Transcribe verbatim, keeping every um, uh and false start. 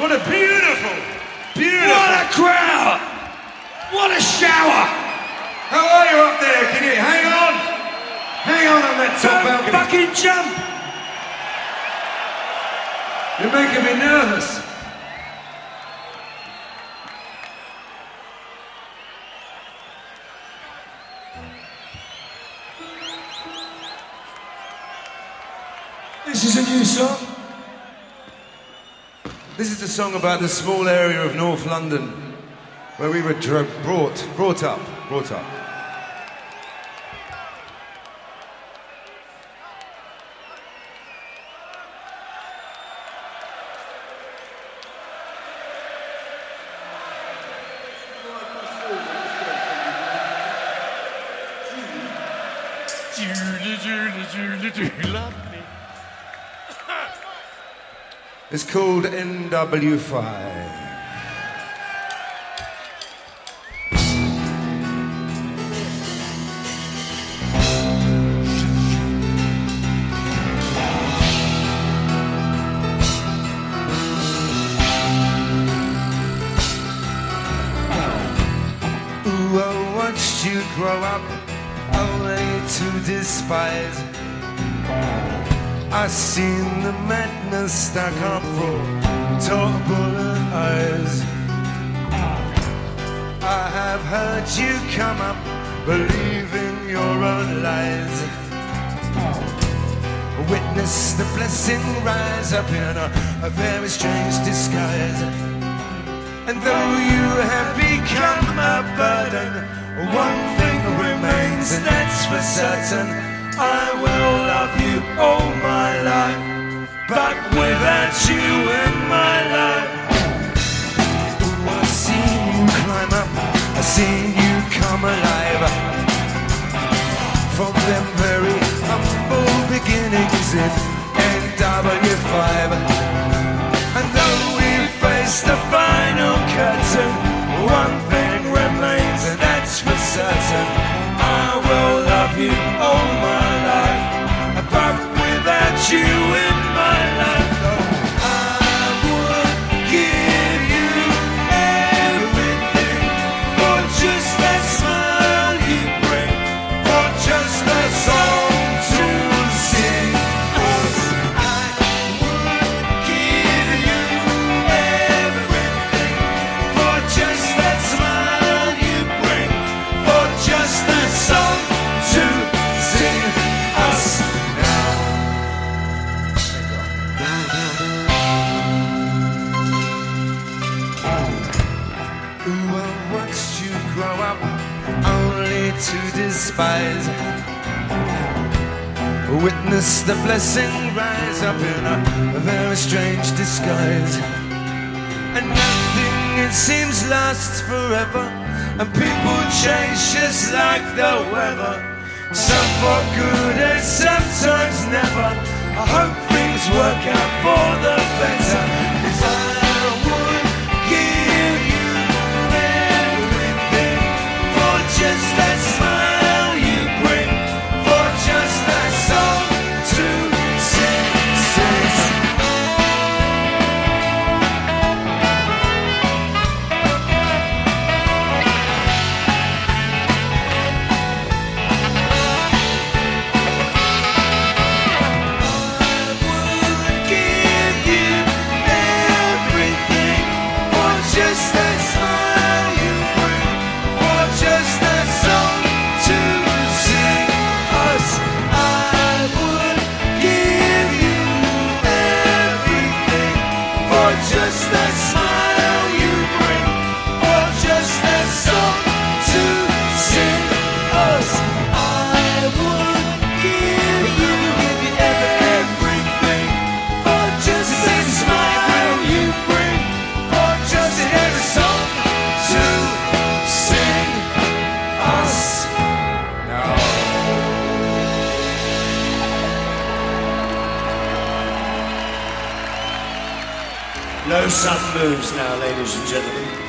What a beautiful, beautiful... What a crowd! What a shower! How are you up there? Can you hang on? Hang on on that top balcony. Don't fucking jump! You're making me nervous. This is a new song. This is a song about the small area of North London where we were dro- brought, brought up, brought up. It's called N W five. Ooh, I watched you grow up only to despise. I seen the madness stuck up for tall bullet eyes. I have heard you come up believing your own lies. Witness the blessing rise up in a, a very strange disguise. And though you have become a burden, one thing remains, and that's for certain. I will love you all my life, but without you in my life. Ooh, I've seen you climb up, I've seen you come alive. From them very humble beginnings in N W five. And though we face the final curtain, one thing remains, and that's for certain. I will love you all my life, but without you in my life, oh, I would give you everything for just that smile you bring, for just that song to sing. I would give you everything for just that smile you bring, for just that song to sing us now. Ooh, I watched you grow up only to despise. Witness the blessing rise up in a, a very strange disguise. And nothing, it seems, lasts forever, and people change just like the weather. Some for good and sometimes never. I hope things work out for the better, 'cause I would give you everything for just that smile you bring, for just that song to sing, sing. Just that smile you bring, or just that song to sing us. I would give you everything for just that smile you bring, or just that song to sing us. I would give you everything for just that smile you bring, or just that song to sing us now. No sun moves now, ladies and gentlemen.